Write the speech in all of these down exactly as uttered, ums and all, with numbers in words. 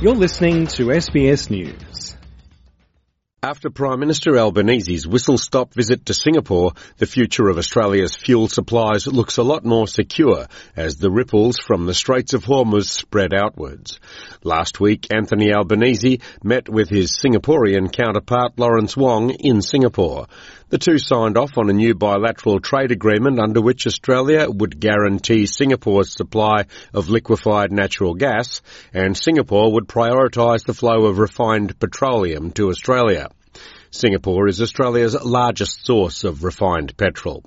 You're listening to S B S News. After Prime Minister Albanese's whistle-stop visit to Singapore, the future of Australia's fuel supplies looks a lot more secure as the ripples from the Straits of Hormuz spread outwards. Last week, Anthony Albanese met with his Singaporean counterpart Lawrence Wong in Singapore. The two signed off on a new bilateral trade agreement under which Australia would guarantee Singapore's supply of liquefied natural gas, and Singapore would prioritise the flow of refined petroleum to Australia. Singapore is Australia's largest source of refined petrol.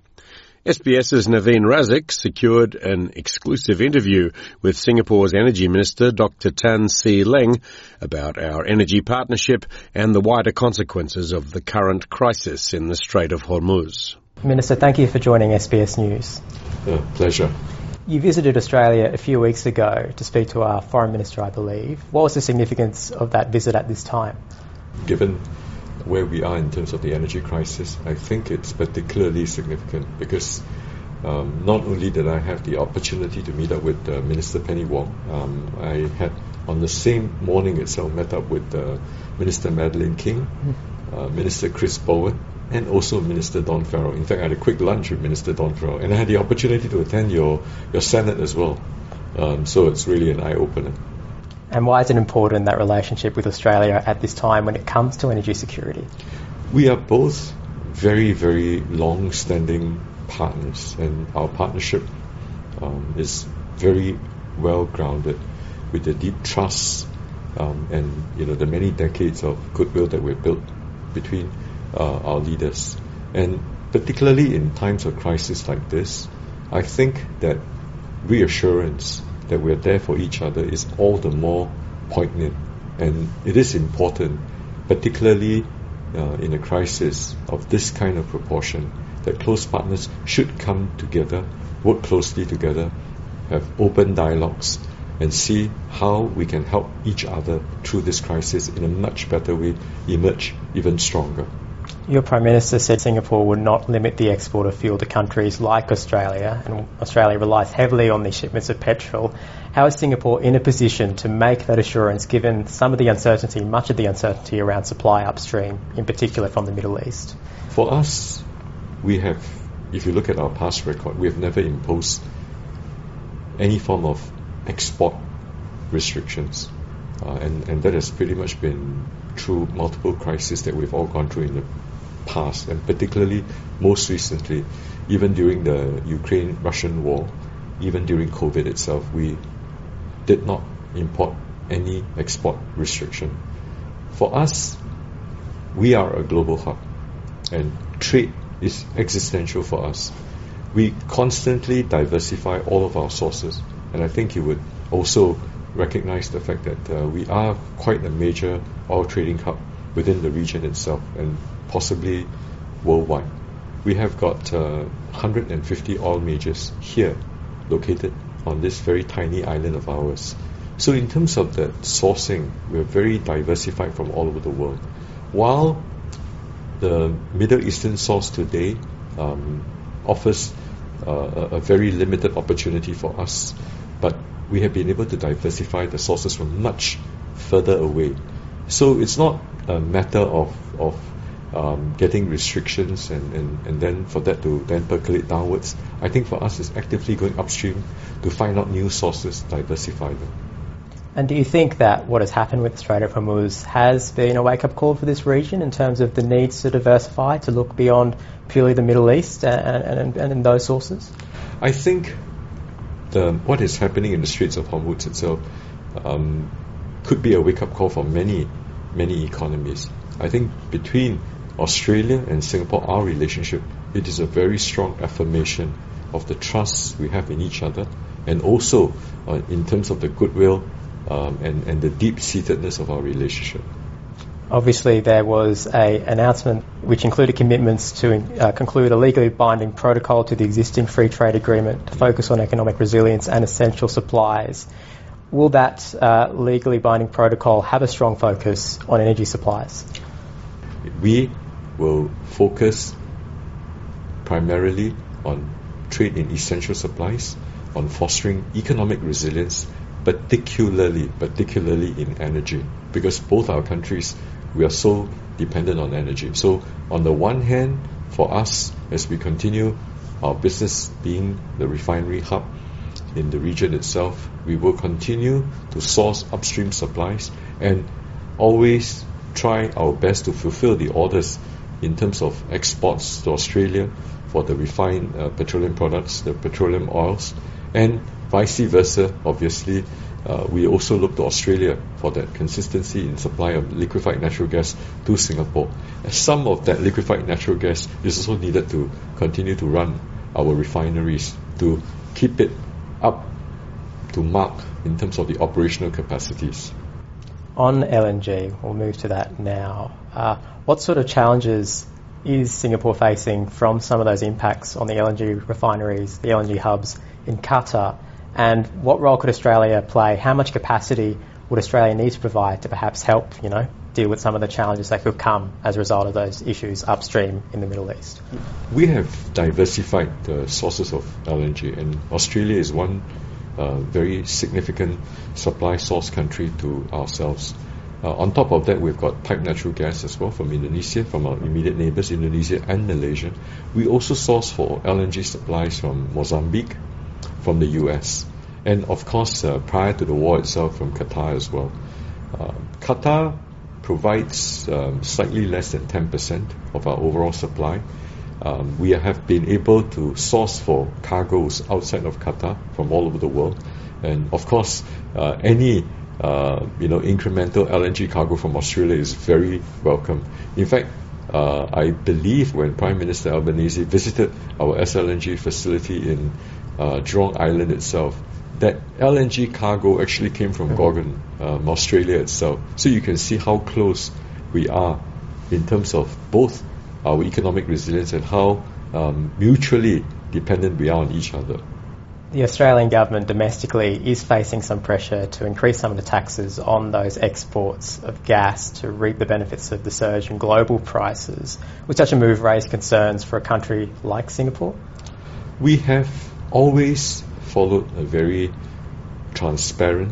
SBS's Naveen Razak secured an exclusive interview with Singapore's Energy Minister Doctor Tan See Leng about our energy partnership and the wider consequences of the current crisis in the Strait of Hormuz. Minister, thank you for joining S B S News. Uh, pleasure. You visited Australia a few weeks ago to speak to our Foreign Minister, I believe. What was the significance of that visit at this time? Given where we are in terms of the energy crisis, I think it's particularly significant because um, not only did I have the opportunity to meet up with uh, Minister Penny Wong, um, I had on the same morning itself met up with uh, Minister Madeleine King, uh, Minister Chris Bowen, and also Minister Don Farrell. In fact, I had a quick lunch with Minister Don Farrell, and I had the opportunity to attend your, your Senate as well. Um, so it's really an eye-opener. And why is it important, that relationship with Australia at this time when it comes to energy security? We are both very, very long-standing partners, and our partnership um, is very well-grounded with the deep trust um, and you know the many decades of goodwill that we've built between uh, our leaders. And particularly in times of crisis like this, I think that reassurance that we're there for each other is all the more poignant, and it is important, particularly uh, in a crisis of this kind of proportion, that close partners should come together, work closely together, have open dialogues, and see how we can help each other through this crisis in a much better way, emerge even stronger. Your Prime Minister said Singapore would not limit the export of fuel to countries like Australia, and Australia relies heavily on these shipments of petrol. How is Singapore in a position to make that assurance given some of the uncertainty, much of the uncertainty around supply upstream, in particular from the Middle East? For us, we have, if you look at our past record, we have never imposed any form of export restrictions. Uh, and, and that has pretty much been through multiple crises that we've all gone through in the past, and particularly most recently, even during the Ukraine-Russian war, even during COVID itself, we did not import any export restriction. For us, we are a global hub, and trade is existential for us. We constantly diversify all of our sources, and I think you would also recognize the fact that uh, we are quite a major oil trading hub within the region itself and possibly worldwide. We have got uh, one hundred fifty oil majors here located on this very tiny island of ours. So in terms of the sourcing, we're very diversified from all over the world. While the Middle Eastern source today um, offers uh, a, a very limited opportunity for us, but we have been able to diversify the sources from much further away. So it's not a matter of, of um, getting restrictions and, and, and then for that to then percolate downwards. I think for us it's actively going upstream to find out new sources, diversify them. And do you think that what has happened with the Strait of Hormuz has been a wake-up call for this region in terms of the needs to diversify, to look beyond purely the Middle East and, and, and, and those sources? I think the, what is happening in the Straits of Hormuz itself um, could be a wake-up call for many, many economies. I think between Australia and Singapore, our relationship, it is a very strong affirmation of the trust we have in each other, and also uh, in terms of the goodwill um, and, and the deep-seatedness of our relationship. Obviously, there was an announcement which included commitments to uh, conclude a legally binding protocol to the existing free trade agreement to focus on economic resilience and essential supplies. Will that uh, legally binding protocol have a strong focus on energy supplies? We will focus primarily on trade in essential supplies, on fostering economic resilience particularly, particularly in energy, because both our countries, we are so dependent on energy. So on the one hand, for us, as we continue our business being the refinery hub in the region itself, we will continue to source upstream supplies and always try our best to fulfill the orders in terms of exports to Australia for the refined uh, petroleum products, the petroleum oils, and vice versa. Obviously, uh, we also look to Australia for that consistency in supply of liquefied natural gas to Singapore. And some of that liquefied natural gas is also needed to continue to run our refineries, to keep it up to mark in terms of the operational capacities. On L N G, we'll move to that now. Uh, what sort of challenges is Singapore facing from some of those impacts on the L N G refineries, the L N G hubs in Qatar? And what role could Australia play? How much capacity would Australia need to provide to perhaps help, you know, deal with some of the challenges that could come as a result of those issues upstream in the Middle East? We have diversified the sources of L N G, and Australia is one uh, very significant supply source country to ourselves. Uh, on top of that, we've got piped natural gas as well from Indonesia, from our immediate neighbours, Indonesia and Malaysia. We also source for L N G supplies from Mozambique, from the U S, and of course, uh, prior to the war itself, from Qatar as well. Uh, Qatar provides um, slightly less than ten percent of our overall supply. Um, we have been able to source for cargoes outside of Qatar from all over the world, and of course, uh, any uh, you know incremental L N G cargo from Australia is very welcome. In fact, uh, I believe when Prime Minister Albanese visited our S L N G facility in uh, Jurong Island itself, that L N G cargo actually came from Gorgon, um, Australia itself. So you can see how close we are in terms of both our economic resilience and how um, mutually dependent we are on each other. The Australian government domestically is facing some pressure to increase some of the taxes on those exports of gas to reap the benefits of the surge in global prices. Would such a move raise concerns for a country like Singapore? We have always followed a very transparent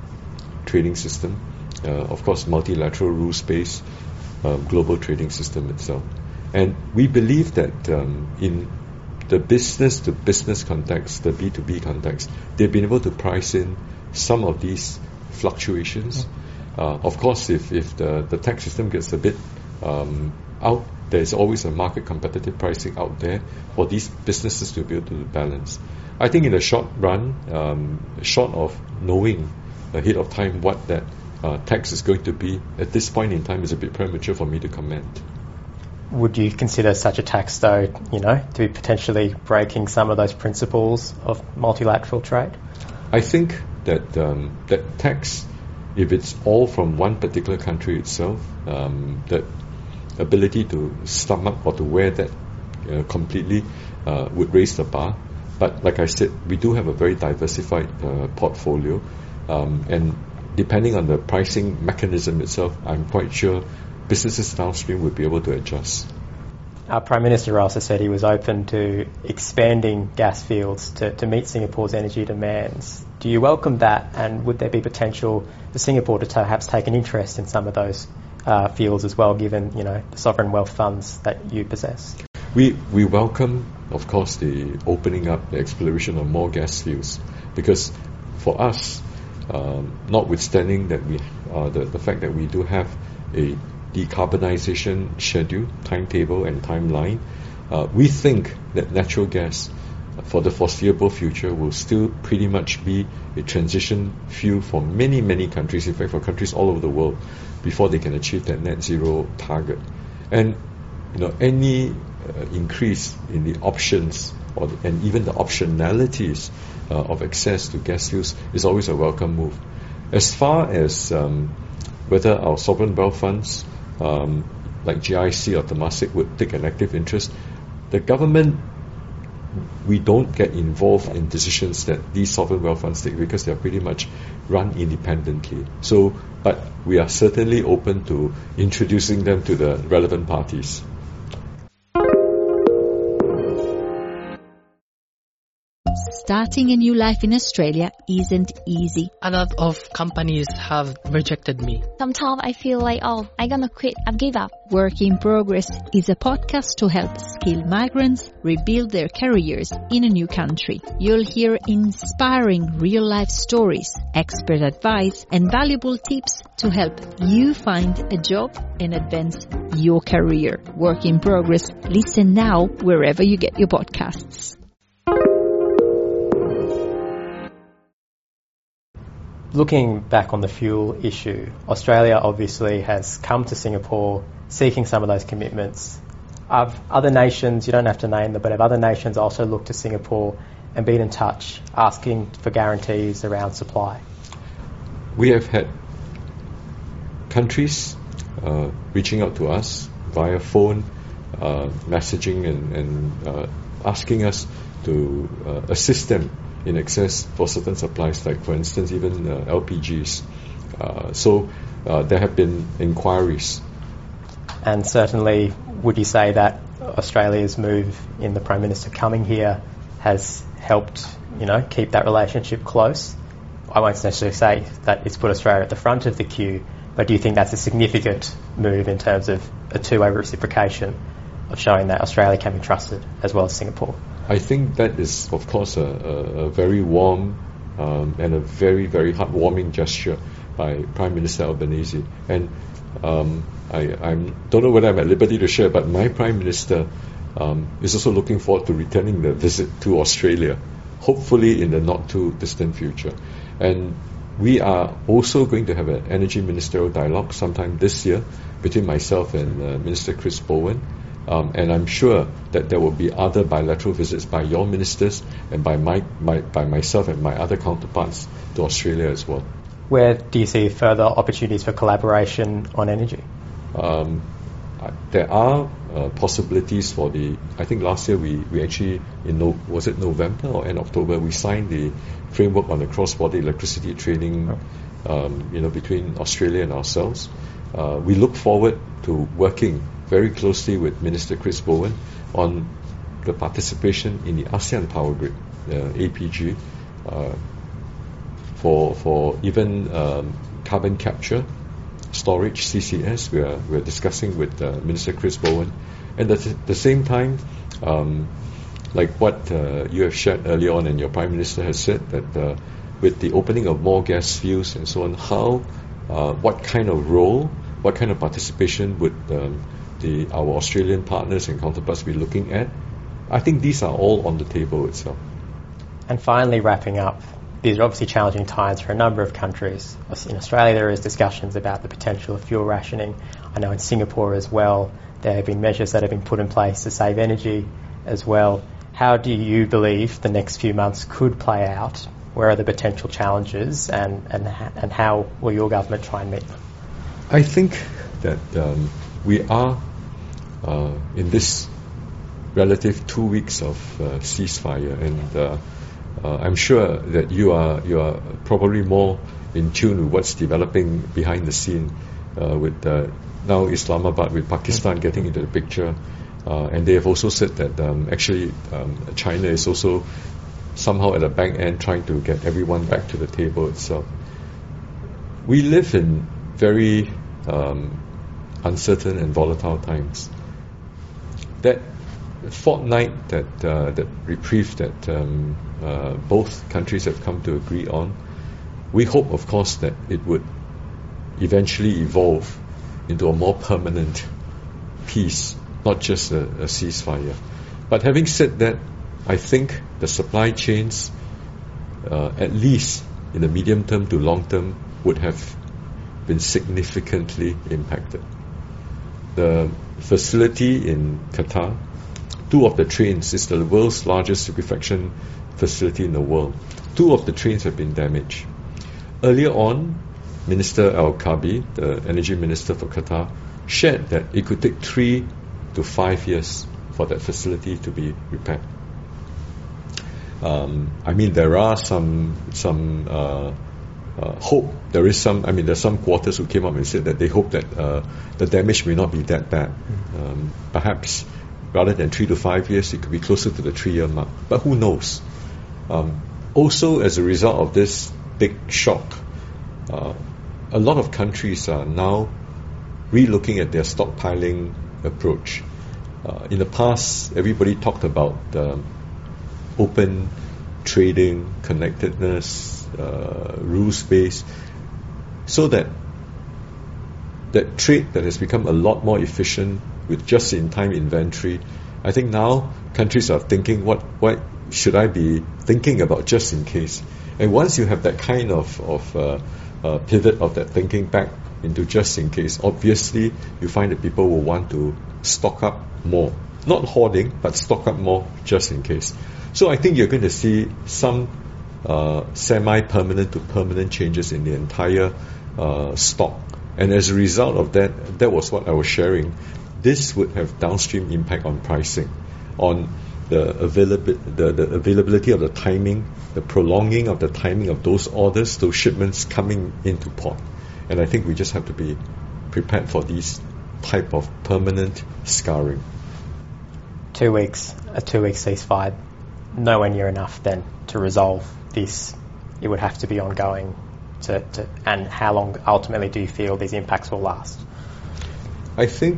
trading system, uh, of course multilateral rules-based uh, global trading system itself. And we believe that um, in the business-to-business context, the B two B context, they've been able to price in some of these fluctuations. Uh, of course, if, if the, the tax system gets a bit um, out, there's always a market competitive pricing out there for these businesses to be able to balance. I think in the short run, um, short of knowing ahead of time what that uh, tax is going to be, at this point in time is a bit premature for me to comment. Would you consider such a tax, though, you know, to be potentially breaking some of those principles of multilateral trade? I think that um, that tax, if it's all from one particular country itself, um, that ability to stomach or to wear that uh, completely uh, would raise the bar. But like I said, we do have a very diversified uh, portfolio, um, and depending on the pricing mechanism itself, I'm quite sure businesses downstream would be able to adjust. Our Prime Minister also said he was open to expanding gas fields to, to meet Singapore's energy demands. Do you welcome that, and would there be potential for Singapore to perhaps take an interest in some of those uh, fields as well, given, you know, the sovereign wealth funds that you possess? We we welcome, of course, the opening up, the exploration of more gas fields, because for us, um, notwithstanding that we uh, the, the fact that we do have a decarbonization schedule, timetable and timeline, uh, we think that natural gas for the foreseeable future will still pretty much be a transition fuel for many, many countries, in fact for countries all over the world, before they can achieve that net zero target. And you know, any uh, increase in the options or the, and even the optionalities uh, of access to gas fuels is always a welcome move. As far as um, whether our sovereign wealth funds um, like G I C or Temasek would take an active interest, the government, we don't get involved in decisions that these sovereign wealth funds take because they are pretty much run independently. So, but we are certainly open to introducing them to the relevant parties. Starting a new life in Australia isn't easy. A lot of companies have rejected me. Sometimes I feel like, oh, I'm gonna quit, I've give up. Work in Progress is a podcast to help skilled migrants rebuild their careers in a new country. You'll hear inspiring real-life stories, expert advice, and valuable tips to help you find a job and advance your career. Work in Progress. Listen now wherever you get your podcasts. Looking back on the fuel issue, Australia obviously has come to Singapore seeking some of those commitments. Have other nations, you don't have to name them, but have other nations also looked to Singapore and been in touch, asking for guarantees around supply? We have had countries uh, reaching out to us via phone, uh, messaging and, and uh, asking us to uh, assist them in access for certain supplies, like for instance even uh, L P Gs. Uh, so uh, there have been inquiries. And certainly, would you say that Australia's move in the Prime Minister coming here has helped, you know, keep that relationship close? I won't necessarily say that it's put Australia at the front of the queue, but do you think that's a significant move in terms of a two-way reciprocation of showing that Australia can be trusted as well as Singapore? I think that is, of course, a, a, a very warm um, and a very, very heartwarming gesture by Prime Minister Albanese. And um, I I'm, don't know whether I'm at liberty to share, but my Prime Minister um, is also looking forward to returning the visit to Australia, hopefully in the not-too-distant future. And we are also going to have an energy ministerial dialogue sometime this year between myself and uh, Minister Chris Bowen. Um, and I'm sure that there will be other bilateral visits by your ministers and by my, my by myself and my other counterparts to Australia as well. Where do you see further opportunities for collaboration on energy? Um, there are uh, possibilities for the. I think last year we, we actually in no, was it November or end October we signed the framework on the cross-border electricity trading, um, you know, between Australia and ourselves. Uh, we look forward to working very closely with Minister Chris Bowen on the participation in the ASEAN Power Grid, uh, A P G, uh, for for even um, carbon capture, storage, C C S. We are we are discussing with uh, Minister Chris Bowen, and at the same time, um, like what uh, you have shared earlier on, and your Prime Minister has said that uh, with the opening of more gas fields and so on, how, uh, what kind of role, what kind of participation would um, the our Australian partners and counterparts be looking at? I think these are all on the table itself. And finally, wrapping up, these are obviously challenging times for a number of countries. In Australia, there is discussions about the potential of fuel rationing. I know in Singapore as well, there have been measures that have been put in place to save energy as well. How do you believe the next few months could play out? Where are the potential challenges, and, and, and how will your government try and meet them? I think that um, we are uh, in this relative two weeks of uh, ceasefire, and uh, uh, I'm sure that you are you are probably more in tune with what's developing behind the scene uh, with uh, now Islamabad, with Pakistan getting into the picture, uh, and they have also said that um, actually um, China is also somehow at the back end trying to get everyone back to the table itself. We live in very um, uncertain and volatile times. That fortnight, that uh, that reprieve that um, uh, both countries have come to agree on, we hope, of course, that it would eventually evolve into a more permanent peace, not just a, a ceasefire. But having said that, I think the supply chains, uh, at least in the medium term to long term, would have been significantly impacted. The facility in Qatar, two of the trains, is the world's largest liquefaction facility in the world. Two of the trains have been damaged. Earlier on, Minister Al-Kabi, the energy minister for Qatar, shared that it could take three to five years for that facility to be repaired. Um, I mean, there are some some uh, uh, hope. There is some. I mean, there's some quarters who came up and said that they hope that uh, the damage may not be that bad. Um, perhaps rather than three to five years, it could be closer to the three-year mark. But who knows? Um, also, as a result of this big shock, uh, a lot of countries are now re-looking at their stockpiling approach. Uh, in the past, everybody talked about um, open trading, connectedness, uh, rules-based, so that that trade that has become a lot more efficient with just-in-time inventory. I think now countries are thinking, what, what should I be thinking about just in case? And once you have that kind of, of uh, uh, pivot of that thinking back into just in case, obviously you find that people will want to stock up more. Not hoarding, but stock up more just in case. So I think you're going to see some uh, semi-permanent to permanent changes in the entire uh, stock. And as a result of that, that was what I was sharing. This would have downstream impact on pricing, on the, availabi- the, the availability of the timing, the prolonging of the timing of those orders, those shipments coming into port. And I think we just have to be prepared for these type of permanent scarring. Two weeks, a two-week ceasefire, nowhere near enough then to resolve this. It would have to be ongoing. To, to, and how long ultimately do you feel these impacts will last? I think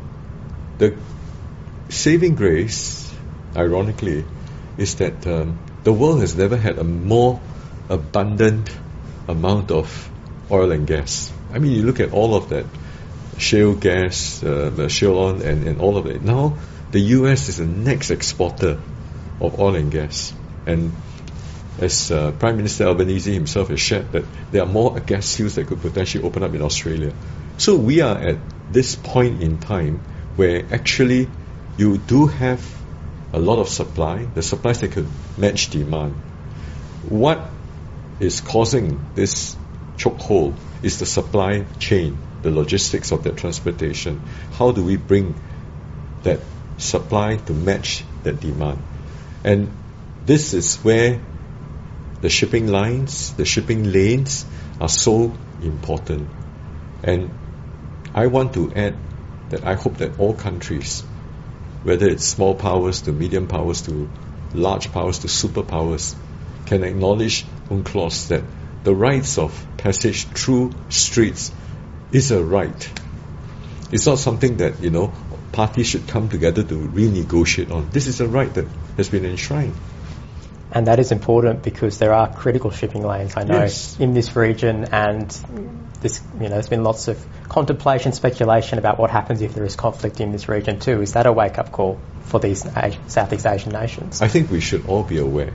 the saving grace, ironically, is that um, the world has never had a more abundant amount of oil and gas. I mean, you look at all of that shale gas, uh, the shale oil, and, and all of it. Now, the U S is the next exporter of oil and gas. And as uh, Prime Minister Albanese himself has shared, that there are more gas fields that could potentially open up in Australia. So we are at this point in time where actually you do have a lot of supply, the supplies that could match demand. What is causing this chokehold is the supply chain, the logistics of that transportation. How do we bring that supply to match that demand? And this is where the shipping lines, the shipping lanes are so important. And I want to add that I hope that all countries, whether it's small powers to medium powers to large powers to superpowers, can acknowledge UNCLOS that the rights of passage through streets is a right. It's not something that, you know, parties should come together to renegotiate on. This is a right that has been enshrined. And that is important because there are critical shipping lanes, I know, yes. in this region, and this, you know, there's been lots of contemplation, speculation about what happens if there is conflict in this region too. Is that a wake-up call for these Southeast Asian nations? I think we should all be aware.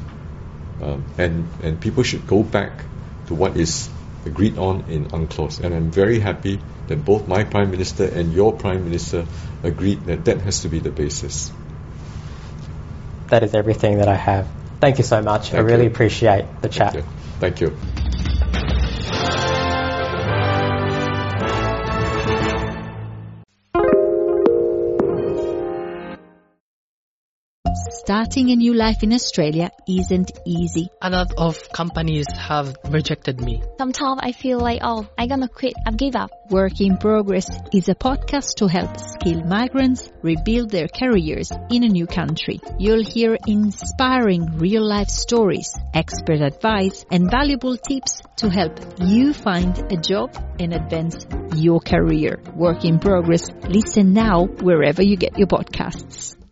Um, and, and people should go back to what is agreed on in UNCLOS. And I'm very happy that both my Prime Minister and your Prime Minister agreed that that has to be the basis. That is everything that I have. Thank you so much. Thank I really you. appreciate the chat. Thank you. Thank you. Starting a new life in Australia isn't easy. A lot of companies have rejected me. Sometimes I feel like, oh, I'm gonna quit. I've give up. Work in Progress is a podcast to help skilled migrants rebuild their careers in a new country. You'll hear inspiring real-life stories, expert advice, and valuable tips to help you find a job and advance your career. Work in Progress. Listen now wherever you get your podcasts.